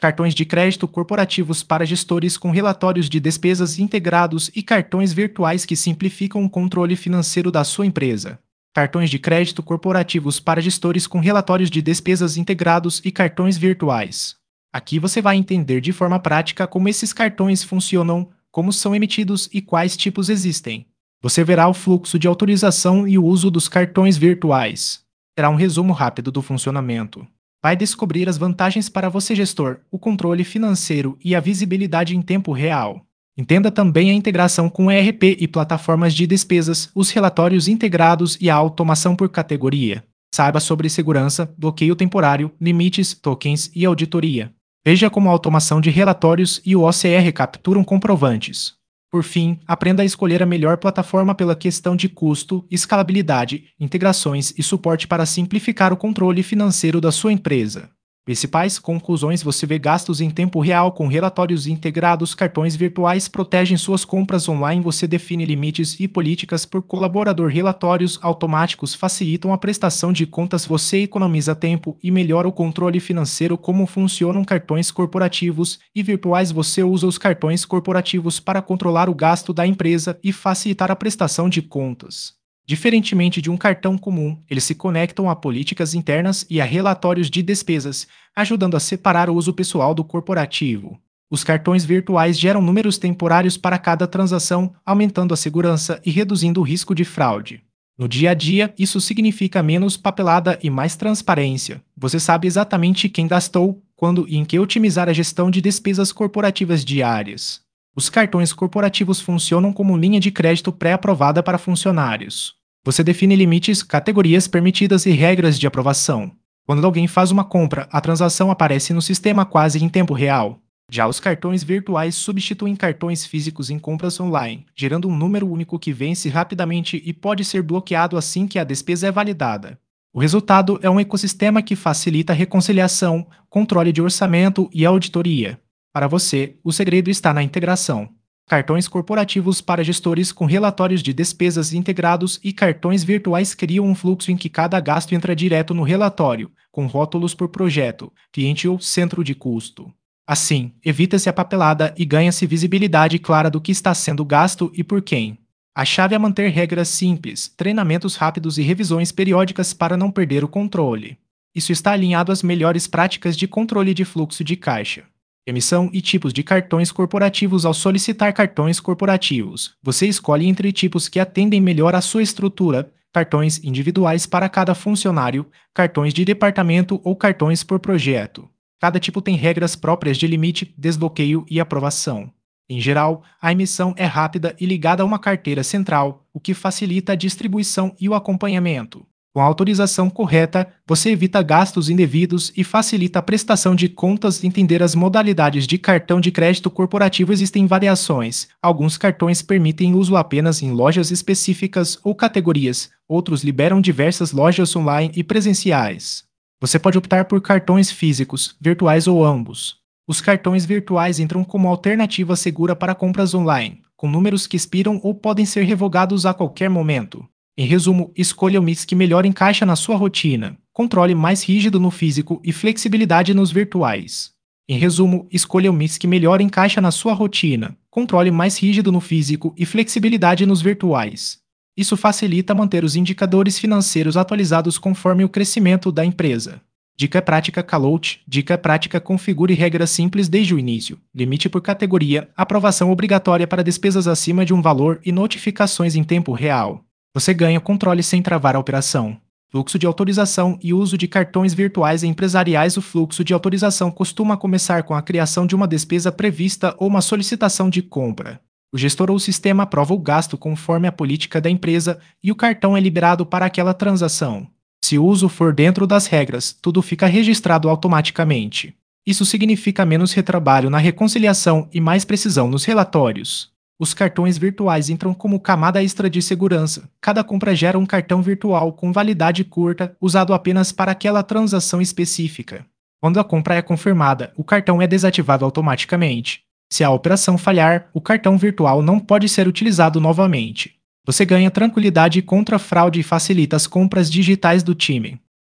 cartões de crédito corporativos para gestores com relatórios de despesas integrados e cartões virtuais que simplificam o controle financeiro da sua empresa. Cartões de crédito corporativos para gestores com relatórios de despesas integrados e cartões virtuais. Aqui você vai entender de forma prática como esses cartões funcionam, como são emitidos e quais tipos existem. Você verá o fluxo de autorização e o uso dos cartões virtuais. Terá um resumo rápido do funcionamento. Vai descobrir as vantagens para você, gestor, o controle financeiro e a visibilidade em tempo real. Entenda também a integração com ERP e plataformas de despesas, os relatórios integrados e a automação por categoria. Saiba sobre segurança, bloqueio temporário, limites, tokens e auditoria. Veja como a automação de relatórios e o OCR capturam comprovantes. Por fim, aprenda a escolher a melhor plataforma pela questão de custo, escalabilidade, integrações e suporte para simplificar o controle financeiro da sua empresa. Principais conclusões: você vê gastos em tempo real com relatórios integrados, cartões virtuais protegem suas compras online, você define limites e políticas por colaborador, relatórios automáticos facilitam a prestação de contas, você economiza tempo e melhora o controle financeiro. Como funcionam cartões corporativos e virtuais? Você usa os cartões corporativos para controlar o gasto da empresa e facilitar a prestação de contas. Diferentemente de um cartão comum, eles se conectam a políticas internas e a relatórios de despesas, ajudando a separar o uso pessoal do corporativo. Os cartões virtuais geram números temporários para cada transação, aumentando a segurança e reduzindo o risco de fraude. No dia a dia, isso significa menos papelada e mais transparência. Você sabe exatamente quem gastou, quando e em que otimizar a gestão de despesas corporativas diárias. Os cartões corporativos funcionam como linha de crédito pré-aprovada para funcionários. Você define limites, categorias permitidas e regras de aprovação. Quando alguém faz uma compra, a transação aparece no sistema quase em tempo real. Já os cartões virtuais substituem cartões físicos em compras online, gerando um número único que vence rapidamente e pode ser bloqueado assim que a despesa é validada. O resultado é um ecossistema que facilita a reconciliação, controle de orçamento e auditoria. Para você, o segredo está na integração. Cartões corporativos para gestores com relatórios de despesas integrados e cartões virtuais criam um fluxo em que cada gasto entra direto no relatório, com rótulos por projeto, cliente ou centro de custo. Assim, evita-se a papelada e ganha-se visibilidade clara do que está sendo gasto e por quem. A chave é manter regras simples, treinamentos rápidos e revisões periódicas para não perder o controle. Isso está alinhado às melhores práticas de controle de fluxo de caixa. Emissão e tipos de cartões corporativos. Ao solicitar cartões corporativos, você escolhe entre tipos que atendem melhor à sua estrutura, cartões individuais para cada funcionário, cartões de departamento ou cartões por projeto. Cada tipo tem regras próprias de limite, desbloqueio e aprovação. Em geral, a emissão é rápida e ligada a uma carteira central, o que facilita a distribuição e o acompanhamento. Com a autorização correta, você evita gastos indevidos e facilita a prestação de contas. Entender as modalidades de cartão de crédito corporativo. Existem variações. Alguns cartões permitem uso apenas em lojas específicas ou categorias, outros liberam diversas lojas online e presenciais. Você pode optar por cartões físicos, virtuais ou ambos. Os cartões virtuais entram como alternativa segura para compras online, com números que expiram ou podem ser revogados a qualquer momento. Em resumo, escolha o mix que melhor encaixa na sua rotina, controle mais rígido no físico e flexibilidade nos virtuais. Em resumo, escolha o mix que melhor encaixa na sua rotina, controle mais rígido no físico e flexibilidade nos virtuais. Isso facilita manter os indicadores financeiros atualizados conforme o crescimento da empresa. Dica prática Calout. Dica prática: configure regras simples desde o início. Limite por categoria, aprovação obrigatória para despesas acima de um valor e notificações em tempo real. Você ganha controle sem travar a operação. Fluxo de autorização e uso de cartões virtuais empresariais. O fluxo de autorização costuma começar com a criação de uma despesa prevista ou uma solicitação de compra. O gestor ou sistema aprova o gasto conforme a política da empresa e o cartão é liberado para aquela transação. Se o uso for dentro das regras, tudo fica registrado automaticamente. Isso significa menos retrabalho na reconciliação e mais precisão nos relatórios. Os cartões virtuais entram como camada extra de segurança. Cada compra gera um cartão virtual com validade curta, usado apenas para aquela transação específica. Quando a compra é confirmada, o cartão é desativado automaticamente. Se a operação falhar, o cartão virtual não pode ser utilizado novamente. Você ganha tranquilidade contra a fraude e facilita as compras digitais do time.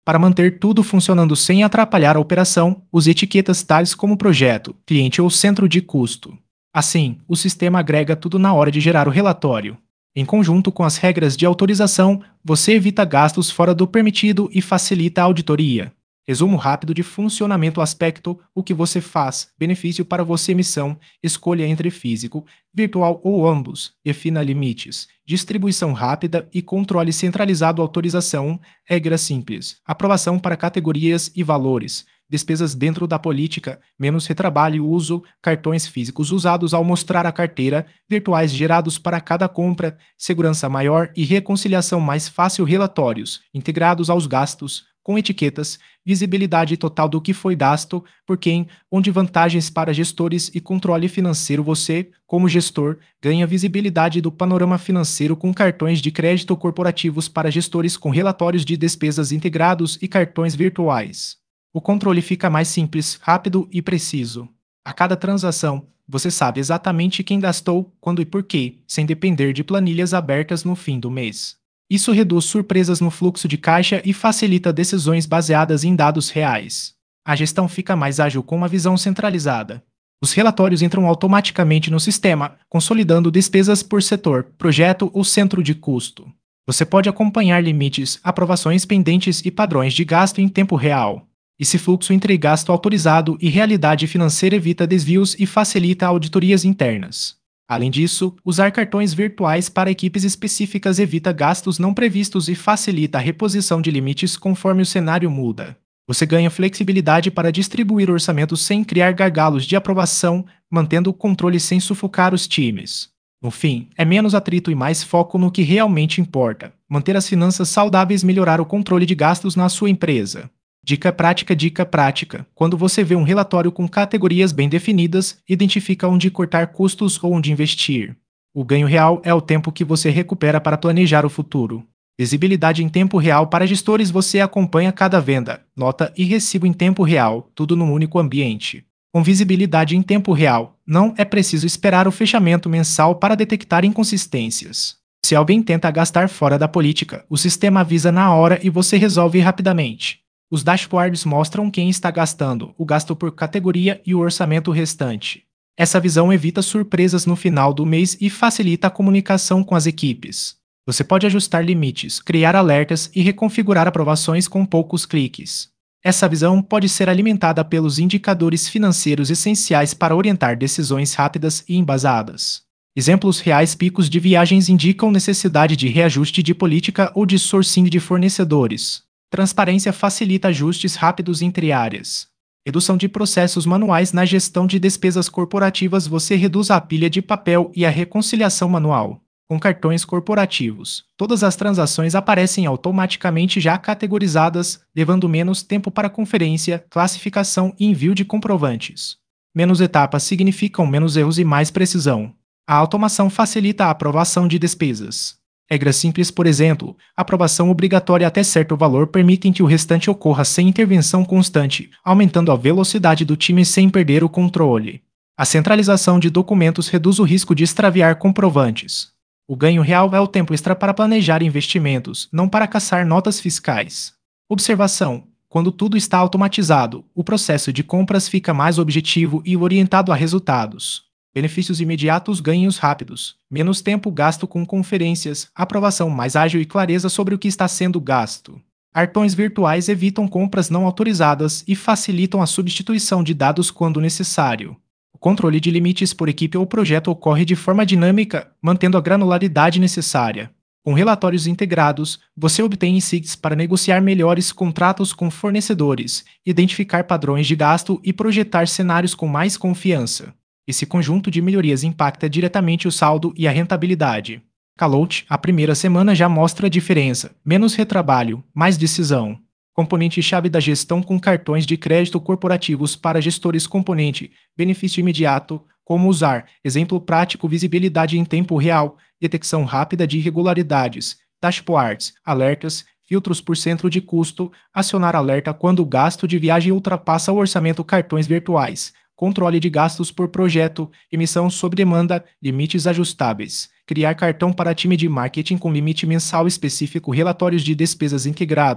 Para manter tudo funcionando sem atrapalhar a operação, use etiquetas tais como projeto, cliente ou centro de custo. Assim, o sistema agrega tudo na hora de gerar o relatório. Em conjunto com as regras de autorização, você evita gastos fora do permitido e facilita a auditoria. Resumo rápido de funcionamento aspecto: o que você faz, benefício para você missão, escolha entre físico, virtual ou ambos, defina limites, distribuição rápida e controle centralizado autorização, regra simples, aprovação para categorias e valores, despesas dentro da política, menos retrabalho uso, cartões físicos usados ao mostrar a carteira, virtuais gerados para cada compra, segurança maior e reconciliação mais fácil relatórios, integrados aos gastos, com etiquetas, visibilidade total do que foi gasto, por quem, onde vantagens para gestores e controle financeiro. Você, como gestor, ganha visibilidade do panorama financeiro com cartões de crédito corporativos para gestores com relatórios de despesas integrados e cartões virtuais. O controle fica mais simples, rápido e preciso. A cada transação, você sabe exatamente quem gastou, quando e por quê, sem depender de planilhas abertas no fim do mês. Isso reduz surpresas no fluxo de caixa e facilita decisões baseadas em dados reais. A gestão fica mais ágil com uma visão centralizada. Os relatórios entram automaticamente no sistema, consolidando despesas por setor, projeto ou centro de custo. Você pode acompanhar limites, aprovações pendentes e padrões de gasto em tempo real. Esse fluxo entre gasto autorizado e realidade financeira evita desvios e facilita auditorias internas. Além disso, usar cartões virtuais para equipes específicas evita gastos não previstos e facilita a reposição de limites conforme o cenário muda. Você ganha flexibilidade para distribuir orçamentos sem criar gargalos de aprovação, mantendo o controle sem sufocar os times. No fim, é menos atrito e mais foco no que realmente importa: manter as finanças saudáveis e melhorar o controle de gastos na sua empresa. Dica prática: dica prática. Quando você vê um relatório com categorias bem definidas, identifica onde cortar custos ou onde investir. O ganho real é o tempo que você recupera para planejar o futuro. Visibilidade em tempo real para gestores: você acompanha cada venda, nota e recibo em tempo real, tudo num único ambiente. Com visibilidade em tempo real, não é preciso esperar o fechamento mensal para detectar inconsistências. Se alguém tenta gastar fora da política, o sistema avisa na hora e você resolve rapidamente. Os dashboards mostram quem está gastando, o gasto por categoria e o orçamento restante. Essa visão evita surpresas no final do mês e facilita a comunicação com as equipes. Você pode ajustar limites, criar alertas e reconfigurar aprovações com poucos cliques. Essa visão pode ser alimentada pelos indicadores financeiros essenciais para orientar decisões rápidas e embasadas. Exemplos reais: picos de viagens indicam necessidade de reajuste de política ou de sourcing de fornecedores. Transparência facilita ajustes rápidos entre áreas. Redução de processos manuais na gestão de despesas corporativas: você reduz a pilha de papel e a reconciliação manual. Com cartões corporativos, todas as transações aparecem automaticamente já categorizadas, levando menos tempo para conferência, classificação e envio de comprovantes. Menos etapas significam menos erros e mais precisão. A automação facilita a aprovação de despesas. Regras simples, por exemplo, aprovação obrigatória até certo valor permitem que o restante ocorra sem intervenção constante, aumentando a velocidade do time sem perder o controle. A centralização de documentos reduz o risco de extraviar comprovantes. O ganho real é o tempo extra para planejar investimentos, não para caçar notas fiscais. Observação: quando tudo está automatizado, o processo de compras fica mais objetivo e orientado a resultados. Benefícios imediatos: ganhos rápidos, menos tempo gasto com conferências, aprovação mais ágil e clareza sobre o que está sendo gasto. Cartões virtuais evitam compras não autorizadas e facilitam a substituição de dados quando necessário. O controle de limites por equipe ou projeto ocorre de forma dinâmica, mantendo a granularidade necessária. Com relatórios integrados, você obtém insights para negociar melhores contratos com fornecedores, identificar padrões de gasto e projetar cenários com mais confiança. Esse conjunto de melhorias impacta diretamente o saldo e a rentabilidade. Calout: a primeira semana já mostra a diferença: menos retrabalho, mais decisão. Componente-chave da gestão com cartões de crédito corporativos para gestores: componente, benefício imediato, como usar, exemplo prático, visibilidade em tempo real, detecção rápida de irregularidades, dashboards, alertas, filtros por centro de custo, acionar alerta quando o gasto de viagem ultrapassa o orçamento, cartões virtuais, controle de gastos por projeto, emissão sob demanda, limites ajustáveis, criar cartão para time de marketing com limite mensal específico, relatórios de despesas integrados,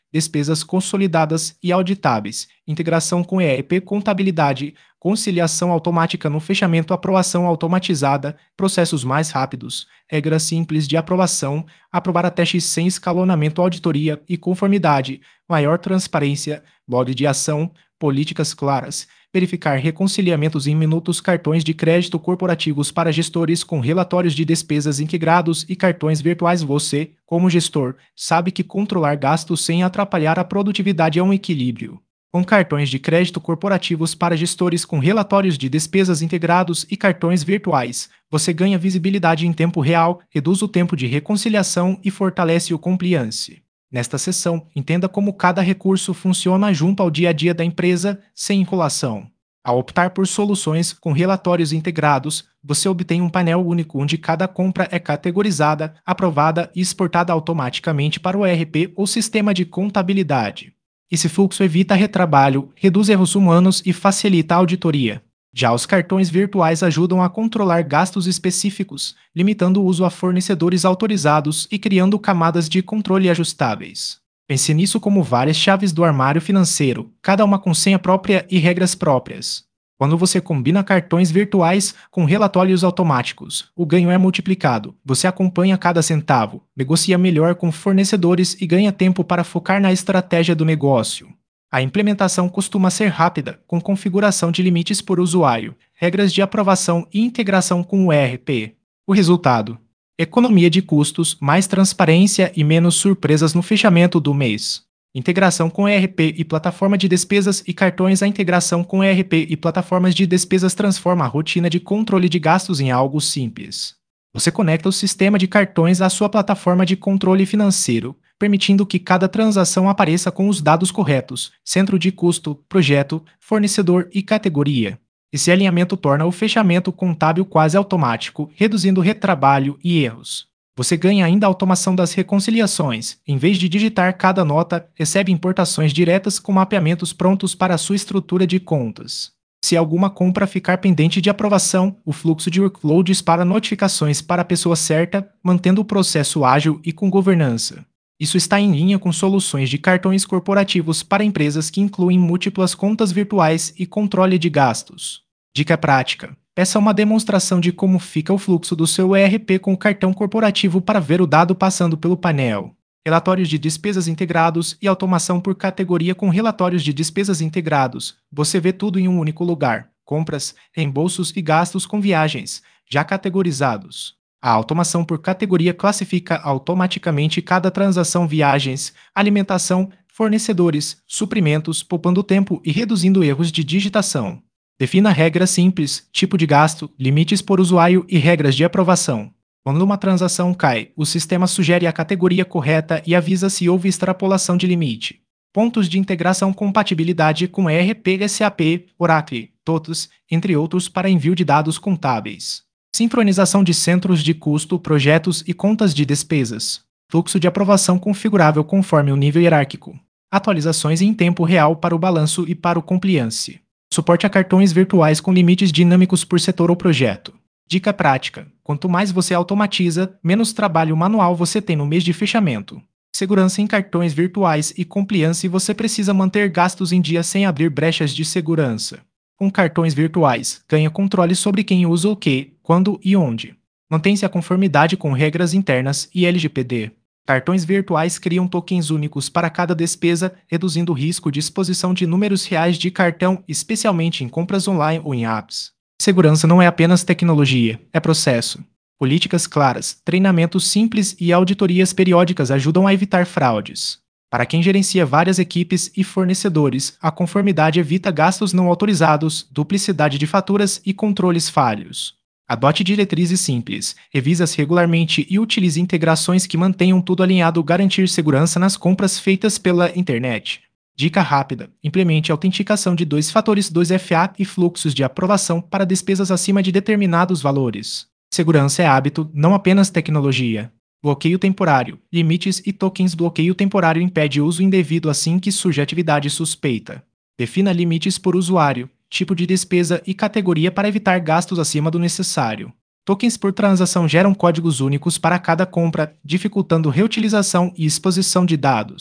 despesas consolidadas e auditáveis, integração com ERP, contabilidade, conciliação automática no fechamento, aprovação automatizada, processos mais rápidos, regras simples de aprovação, aprovar a testes sem escalonamento, auditoria e conformidade, maior transparência, modo de ação, políticas claras, verificar reconciliamentos em minutos, cartões de crédito corporativos para gestores com relatórios de despesas integrados e cartões virtuais. Você, como gestor, sabe que controlar gastos sem atrapalhar a produtividade é um equilíbrio. Com cartões de crédito corporativos para gestores com relatórios de despesas integrados e cartões virtuais, você ganha visibilidade em tempo real, reduz o tempo de reconciliação e fortalece o compliance. Nesta sessão, entenda como cada recurso funciona junto ao dia a dia da empresa, sem enrolação. Ao optar por soluções com relatórios integrados, você obtém um painel único onde cada compra é categorizada, aprovada e exportada automaticamente para o ERP ou sistema de contabilidade. Esse fluxo evita retrabalho, reduz erros humanos e facilita a auditoria. Já os cartões virtuais ajudam a controlar gastos específicos, limitando o uso a fornecedores autorizados e criando camadas de controle ajustáveis. Pense nisso como várias chaves do armário financeiro, cada uma com senha própria e regras próprias. Quando você combina cartões virtuais com relatórios automáticos, o ganho é multiplicado. Você acompanha cada centavo, negocia melhor com fornecedores e ganha tempo para focar na estratégia do negócio. A implementação costuma ser rápida, com configuração de limites por usuário, regras de aprovação e integração com o ERP. O resultado: economia de custos, mais transparência e menos surpresas no fechamento do mês. Integração com ERP e plataforma de despesas e cartões. A integração com ERP e plataformas de despesas transforma a rotina de controle de gastos em algo simples. Você conecta o sistema de cartões à sua plataforma de controle financeiro, permitindo que cada transação apareça com os dados corretos, centro de custo, projeto, fornecedor e categoria. Esse alinhamento torna o fechamento contábil quase automático, reduzindo retrabalho e erros. Você ganha ainda a automação das reconciliações. Em vez de digitar cada nota, recebe importações diretas com mapeamentos prontos para a sua estrutura de contas. Se alguma compra ficar pendente de aprovação, o fluxo de workflow dispara notificações para a pessoa certa, mantendo o processo ágil e com governança. Isso está em linha com soluções de cartões corporativos para empresas que incluem múltiplas contas virtuais e controle de gastos. Dica prática: peça uma demonstração de como fica o fluxo do seu ERP com o cartão corporativo para ver o dado passando pelo painel. Relatórios de despesas integrados e automação por categoria. Com relatórios de despesas integrados, você vê tudo em um único lugar: compras, reembolsos e gastos com viagens, já categorizados. A automação por categoria classifica automaticamente cada transação: viagens, alimentação, fornecedores, suprimentos, poupando tempo e reduzindo erros de digitação. Defina regras simples, tipo de gasto, limites por usuário e regras de aprovação. Quando uma transação cai, o sistema sugere a categoria correta e avisa se houve extrapolação de limite. Pontos de integração: compatibilidade com ERP, SAP, Oracle, TOTOS, entre outros, para envio de dados contábeis. Sincronização de centros de custo, projetos e contas de despesas. Fluxo de aprovação configurável conforme o nível hierárquico. Atualizações em tempo real para o balanço e para o compliance. Suporte a cartões virtuais com limites dinâmicos por setor ou projeto. Dica prática: quanto mais você automatiza, menos trabalho manual você tem no mês de fechamento. Segurança em cartões virtuais e compliance. Você precisa manter gastos em dia sem abrir brechas de segurança. Com cartões virtuais, ganha controle sobre quem usa o que, quando e onde. Mantém-se a conformidade com regras internas e LGPD. Cartões virtuais criam tokens únicos para cada despesa, reduzindo o risco de exposição de números reais de cartão, especialmente em compras online ou em apps. Segurança não é apenas tecnologia, é processo. Políticas claras, treinamentos simples e auditorias periódicas ajudam a evitar fraudes. Para quem gerencia várias equipes e fornecedores, a conformidade evita gastos não autorizados, duplicidade de faturas e controles falhos. Adote diretrizes simples, revise-as regularmente e utilize integrações que mantenham tudo alinhado. Garantir segurança nas compras feitas pela internet. Dica rápida: implemente autenticação de 2 fatores 2FA e fluxos de aprovação para despesas acima de determinados valores. Segurança é hábito, não apenas tecnologia. Bloqueio temporário. Limites e tokens. Bloqueio temporário impede uso indevido assim que surge atividade suspeita. Defina limites por usuário, tipo de despesa e categoria para evitar gastos acima do necessário. Tokens por transação geram códigos únicos para cada compra, dificultando reutilização e exposição de dados.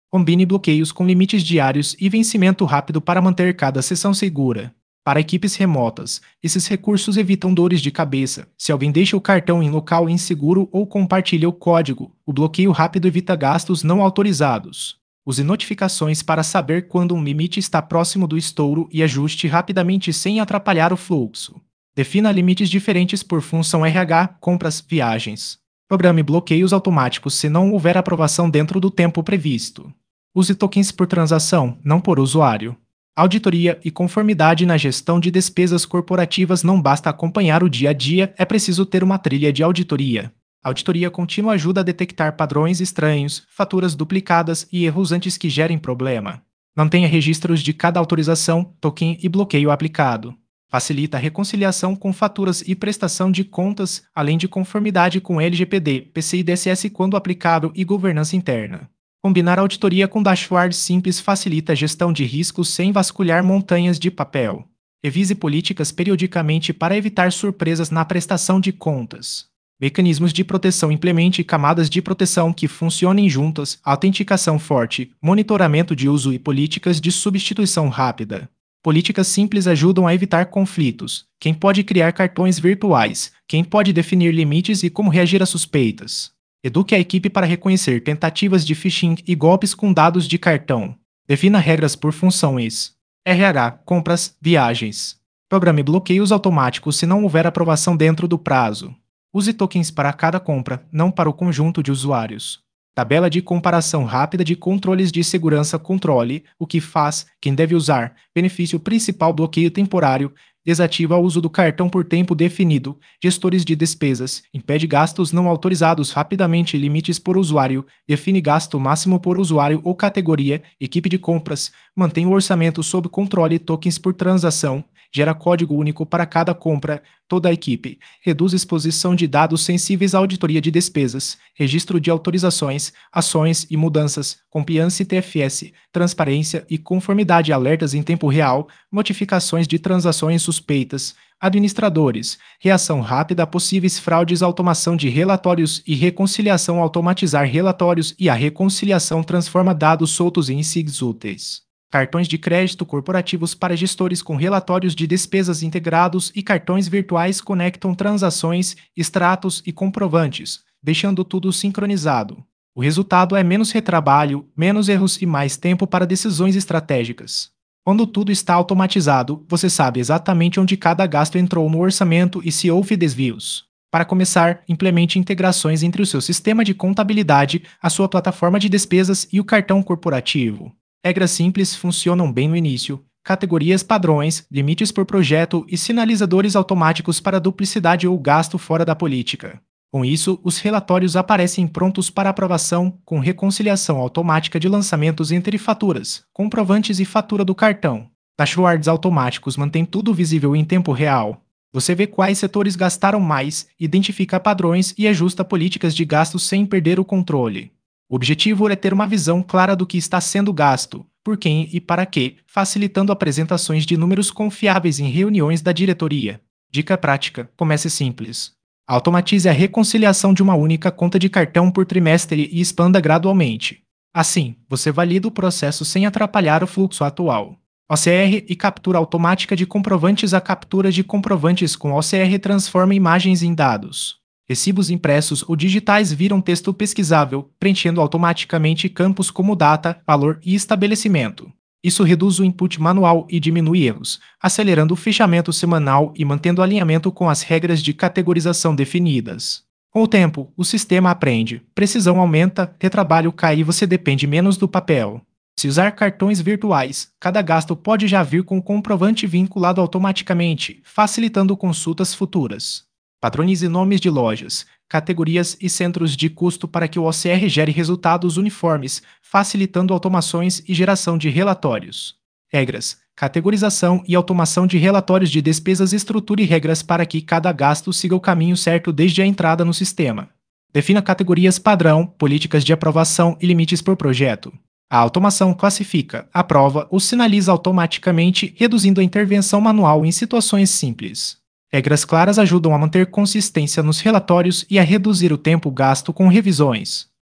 Combine bloqueios com limites diários e vencimento rápido para manter cada sessão segura. Para equipes remotas, esses recursos evitam dores de cabeça. Se alguém deixa o cartão em local inseguro ou compartilha o código, o bloqueio rápido evita gastos não autorizados. Use notificações para saber quando um limite está próximo do estouro e ajuste rapidamente sem atrapalhar o fluxo. Defina limites diferentes por função RH, compras, viagens. Programe bloqueios automáticos se não houver aprovação dentro do tempo previsto. Use tokens por transação, não por usuário. Auditoria e conformidade na gestão de despesas corporativas não basta acompanhar o dia a dia, é preciso ter uma trilha de auditoria. A auditoria contínua ajuda a detectar padrões estranhos, faturas duplicadas e erros antes que gerem problema. Mantenha registros de cada autorização, token e bloqueio aplicado. Facilita a reconciliação com faturas e prestação de contas, além de conformidade com LGPD, PCI DSS quando aplicável e governança interna. Combinar auditoria com dashboard simples facilita a gestão de riscos sem vasculhar montanhas de papel. Revise políticas periodicamente para evitar surpresas na prestação de contas. Mecanismos de proteção. Implemente camadas de proteção que funcionem juntas, autenticação forte, monitoramento de uso e políticas de substituição rápida. Políticas simples ajudam a evitar conflitos. Quem pode criar cartões virtuais? Quem pode definir limites e como reagir a suspeitas? Eduque a equipe para reconhecer tentativas de phishing e golpes com dados de cartão. Defina regras por funções. RH, compras, viagens. Programe bloqueios automáticos se não houver aprovação dentro do prazo. Use tokens para cada compra, não para o conjunto de usuários. Tabela de comparação rápida de controles de segurança. Controle o que faz, quem deve usar. Benefício principal: bloqueio temporário. Desativa o uso do cartão por tempo definido. Gestores de despesas. Impede gastos não autorizados rapidamente. Limites por usuário. Define gasto máximo por usuário ou categoria. Equipe de compras. Mantém o orçamento sob controle. Tokens por transação. Gera código único para cada compra. Toda a equipe. Reduz exposição de dados sensíveis à auditoria de despesas. Registro de autorizações, ações e mudanças. Compliance TFS. Transparência e conformidade. Alertas em tempo real. Notificações de transações suspeitas. Administradores. Reação rápida a possíveis fraudes. Automação de relatórios e reconciliação. Automatizar relatórios e a reconciliação transforma dados soltos em insights úteis. Cartões de crédito corporativos para gestores com relatórios de despesas integrados e cartões virtuais conectam transações, extratos e comprovantes, deixando tudo sincronizado. O resultado é menos retrabalho, menos erros e mais tempo para decisões estratégicas. Quando tudo está automatizado, você sabe exatamente onde cada gasto entrou no orçamento e se houve desvios. Para começar, implemente integrações entre o seu sistema de contabilidade, a sua plataforma de despesas e o cartão corporativo. Regras simples funcionam bem no início. Categorias padrões, limites por projeto e sinalizadores automáticos para duplicidade ou gasto fora da política. Com isso, os relatórios aparecem prontos para aprovação, com reconciliação automática de lançamentos entre faturas, comprovantes e fatura do cartão. Dashboards automáticos mantêm tudo visível em tempo real. Você vê quais setores gastaram mais, identifica padrões e ajusta políticas de gasto sem perder o controle. O objetivo é ter uma visão clara do que está sendo gasto, por quem e para quê, facilitando apresentações de números confiáveis em reuniões da diretoria. Dica prática: comece simples. Automatize a reconciliação de uma única conta de cartão por trimestre e expanda gradualmente. Assim, você valida o processo sem atrapalhar o fluxo atual. OCR e captura automática de comprovantes. A captura de comprovantes com OCR transforma imagens em dados. Recibos impressos ou digitais viram texto pesquisável, preenchendo automaticamente campos como data, valor e estabelecimento. Isso reduz o input manual e diminui erros, acelerando o fechamento semanal e mantendo alinhamento com as regras de categorização definidas. Com o tempo, o sistema aprende, precisão aumenta, retrabalho cai e você depende menos do papel. Se usar cartões virtuais, cada gasto pode já vir com o comprovante vinculado automaticamente, facilitando consultas futuras. Padronize nomes de lojas, categorias e centros de custo para que o OCR gere resultados uniformes, facilitando automações e geração de relatórios. Regras: categorização e automação de relatórios de despesas. Estruture regras para que cada gasto siga o caminho certo desde a entrada no sistema. Defina categorias padrão, políticas de aprovação e limites por projeto. A automação classifica, aprova ou sinaliza automaticamente, reduzindo a intervenção manual em situações simples. Regras claras ajudam a manter consistência nos relatórios e a reduzir o tempo gasto com revisões.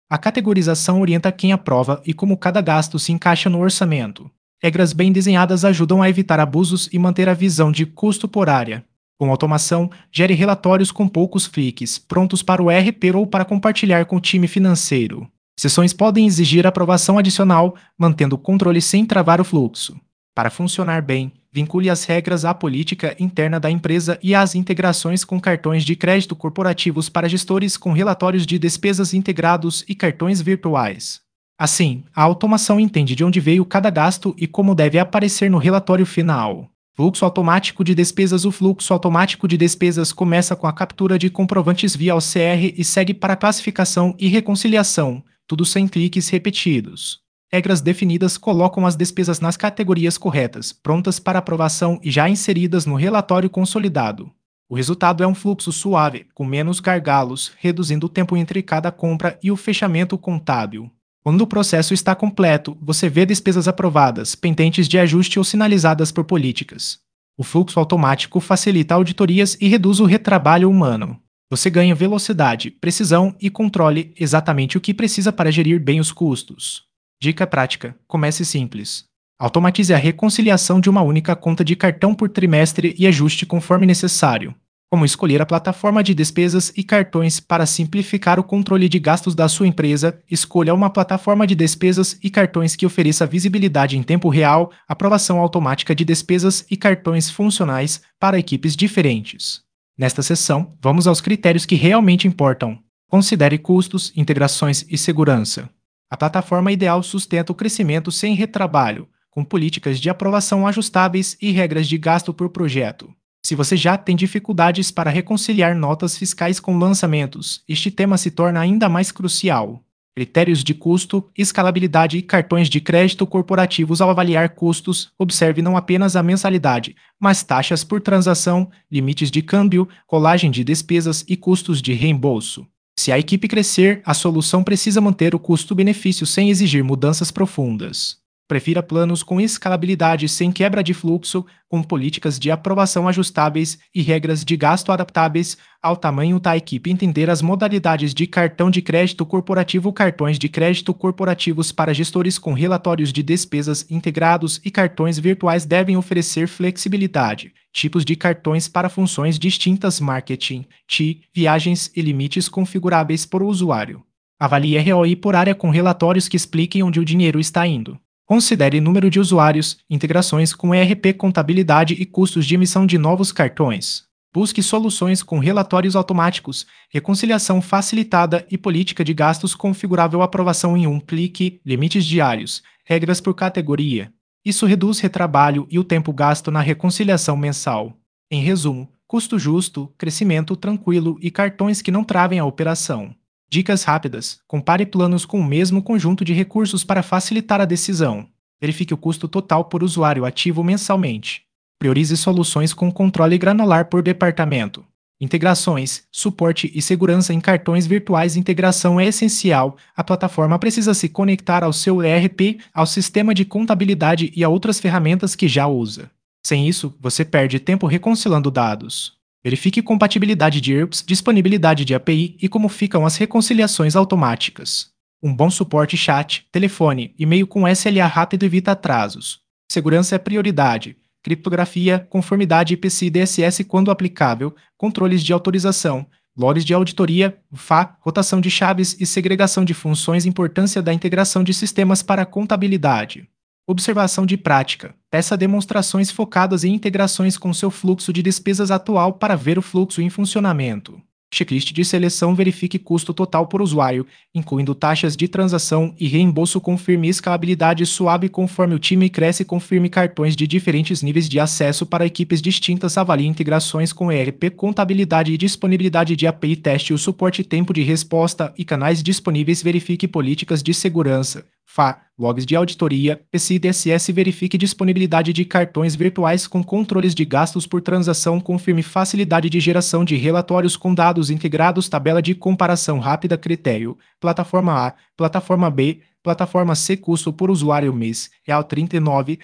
A categorização orienta quem aprova e como cada gasto se encaixa no orçamento. Regras bem desenhadas ajudam a evitar abusos e manter a visão de custo por área. Com automação, gere relatórios com poucos cliques, prontos para o RP ou para compartilhar com o time financeiro. Sessões podem exigir aprovação adicional, mantendo o controle sem travar o fluxo. Para funcionar bem, vincule as regras à política interna da empresa e às integrações com cartões de crédito corporativos para gestores com relatórios de despesas integrados e cartões virtuais. Assim, a automação entende de onde veio cada gasto e como deve aparecer no relatório final. Fluxo automático de despesas. O fluxo automático de despesas começa com a captura de comprovantes via OCR e segue para a classificação e reconciliação, tudo sem cliques repetidos. Regras definidas colocam as despesas nas categorias corretas, prontas para aprovação e já inseridas no relatório consolidado. O resultado é um fluxo suave, com menos gargalos, reduzindo o tempo entre cada compra e o fechamento contábil. Quando o processo está completo, você vê despesas aprovadas, pendentes de ajuste ou sinalizadas por políticas. O fluxo automático facilita auditorias e reduz o retrabalho humano. Você ganha velocidade, precisão e controle exatamente o que precisa para gerir bem os custos. Dica prática: comece simples. Automatize a reconciliação de uma única conta de cartão por trimestre e ajuste conforme necessário. Como escolher a plataforma de despesas e cartões para simplificar o controle de gastos da sua empresa, escolha uma plataforma de despesas e cartões que ofereça visibilidade em tempo real, aprovação automática de despesas e cartões funcionais para equipes diferentes. Nesta seção, vamos aos critérios que realmente importam. Considere custos, integrações e segurança. A plataforma ideal sustenta o crescimento sem retrabalho, com políticas de aprovação ajustáveis e regras de gasto por projeto. Se você já tem dificuldades para reconciliar notas fiscais com lançamentos, este tema se torna ainda mais crucial. Critérios de custo, escalabilidade e cartões de crédito corporativos. Ao avaliar custos, observe não apenas a mensalidade, mas taxas por transação, limites de câmbio, colagem de despesas e custos de reembolso. Se a equipe crescer, a solução precisa manter o custo-benefício sem exigir mudanças profundas. Prefira planos com escalabilidade sem quebra de fluxo, com políticas de aprovação ajustáveis e regras de gasto adaptáveis ao tamanho da equipe. Entender as modalidades de cartão de crédito corporativo. Cartões de crédito corporativos para gestores com relatórios de despesas integrados e cartões virtuais devem oferecer flexibilidade. Tipos de cartões para funções distintas: marketing, TI, viagens e limites configuráveis por usuário. Avalie ROI por área com relatórios que expliquem onde o dinheiro está indo. Considere número de usuários, integrações com ERP, contabilidade e custos de emissão de novos cartões. Busque soluções com relatórios automáticos, reconciliação facilitada e política de gastos configurável. Aprovação em um clique, limites diários, regras por categoria. Isso reduz retrabalho e o tempo gasto na reconciliação mensal. Em resumo, custo justo, crescimento tranquilo e cartões que não travem a operação. Dicas rápidas: compare planos com o mesmo conjunto de recursos para facilitar a decisão. Verifique o custo total por usuário ativo mensalmente. Priorize soluções com controle granular por departamento. Integrações, suporte e segurança em cartões virtuais. Integração é essencial. A plataforma precisa se conectar ao seu ERP, ao sistema de contabilidade e a outras ferramentas que já usa. Sem isso, você perde tempo reconciliando dados. Verifique compatibilidade de IRPs, disponibilidade de API e como ficam as reconciliações automáticas. Um bom suporte chat, telefone, e-mail com SLA rápido evita atrasos. Segurança é prioridade. Criptografia, conformidade e PCI DSS quando aplicável, controles de autorização, logs de auditoria, FA, rotação de chaves e segregação de funções. Importância da integração de sistemas para a contabilidade. Observação de prática. Peça demonstrações focadas em integrações com seu fluxo de despesas atual para ver o fluxo em funcionamento. Checklist de seleção. Verifique custo total por usuário, incluindo taxas de transação e reembolso. Confirme escalabilidade suave conforme o time cresce. Confirme cartões de diferentes níveis de acesso para equipes distintas. Avalie integrações com ERP, contabilidade e disponibilidade de API. Teste o suporte, tempo de resposta e canais disponíveis. Verifique políticas de segurança. FA, logs de auditoria, PCI DSS. Verifique disponibilidade de cartões virtuais com controles de gastos por transação. Confirme facilidade de geração de relatórios com dados integrados. Tabela de comparação rápida. Critério: plataforma A, plataforma B, plataforma C. Custo por usuário mês: R$39,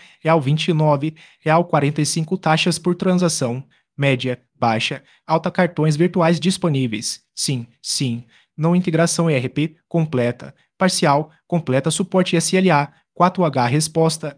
R$29, R$45. Taxas por transação: média, baixa, alta. Cartões virtuais disponíveis: sim, sim. não integração ERP, completa, parcial, completa suporte SLA, 4H resposta,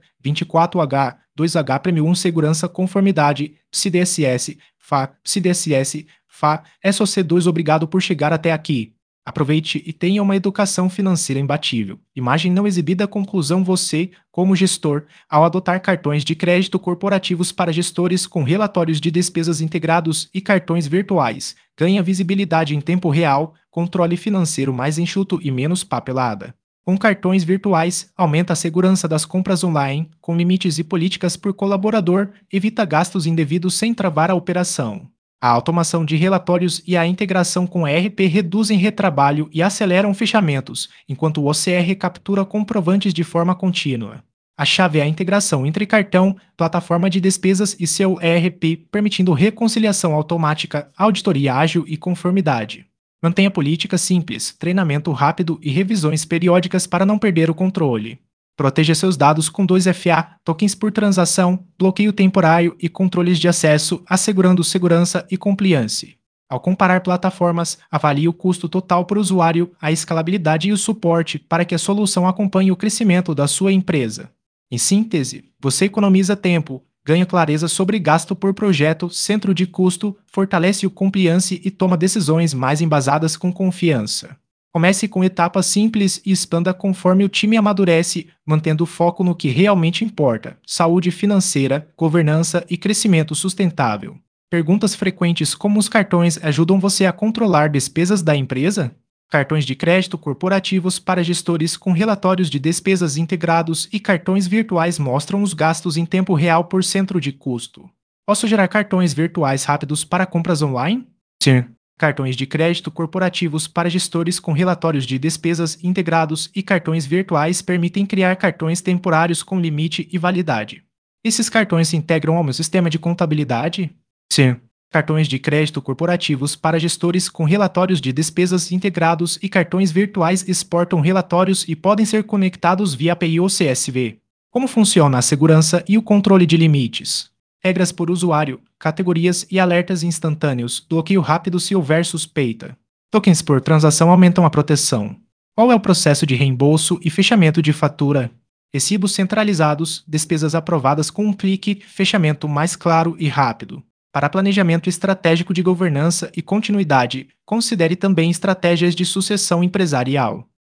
24H, 2H Prêmio 1 segurança conformidade, PSDSS, FA, PSDSS, FA, SOC2 obrigado por chegar até aqui. Aproveite e tenha uma educação financeira imbatível. Imagem não exibida. Conclusão: você, como gestor, ao adotar cartões de crédito corporativos para gestores com relatórios de despesas integrados e cartões virtuais, ganha visibilidade em tempo real, controle financeiro mais enxuto e menos papelada. Com cartões virtuais, aumenta a segurança das compras online, com limites e políticas por colaborador, evita gastos indevidos sem travar a operação. A automação de relatórios e a integração com ERP reduzem retrabalho e aceleram fechamentos, enquanto o OCR captura comprovantes de forma contínua. A chave é a integração entre cartão, plataforma de despesas e seu ERP, permitindo reconciliação automática, auditoria ágil e conformidade. Mantenha políticas simples, treinamento rápido e revisões periódicas para não perder o controle. Proteja seus dados com 2FA, tokens por transação, bloqueio temporário e controles de acesso, assegurando segurança e compliance. Ao comparar plataformas, avalie o custo total por usuário, a escalabilidade e o suporte para que a solução acompanhe o crescimento da sua empresa. Em síntese, você economiza tempo, ganha clareza sobre gasto por projeto, centro de custo, fortalece o compliance e toma decisões mais embasadas com confiança. Comece com etapas simples e expanda conforme o time amadurece, mantendo o foco no que realmente importa: saúde financeira, governança e crescimento sustentável. Perguntas frequentes: como os cartões ajudam você a controlar despesas da empresa? Cartões de crédito corporativos para gestores com relatórios de despesas integrados e cartões virtuais mostram os gastos em tempo real por centro de custo. Posso gerar cartões virtuais rápidos para compras online? Sim. Cartões de crédito corporativos para gestores com relatórios de despesas integrados e cartões virtuais permitem criar cartões temporários com limite e validade. Esses cartões se integram ao meu sistema de contabilidade? Sim. Cartões de crédito corporativos para gestores com relatórios de despesas integrados e cartões virtuais exportam relatórios e podem ser conectados via API ou CSV. Como funciona a segurança e o controle de limites? Regras por usuário, categorias e alertas instantâneos, bloqueio rápido se houver suspeita. Tokens por transação aumentam a proteção. Qual é o processo de reembolso e fechamento de fatura? Recibos centralizados, despesas aprovadas com um clique, fechamento mais claro e rápido. Para planejamento estratégico de governança e continuidade, considere também estratégias de sucessão empresarial.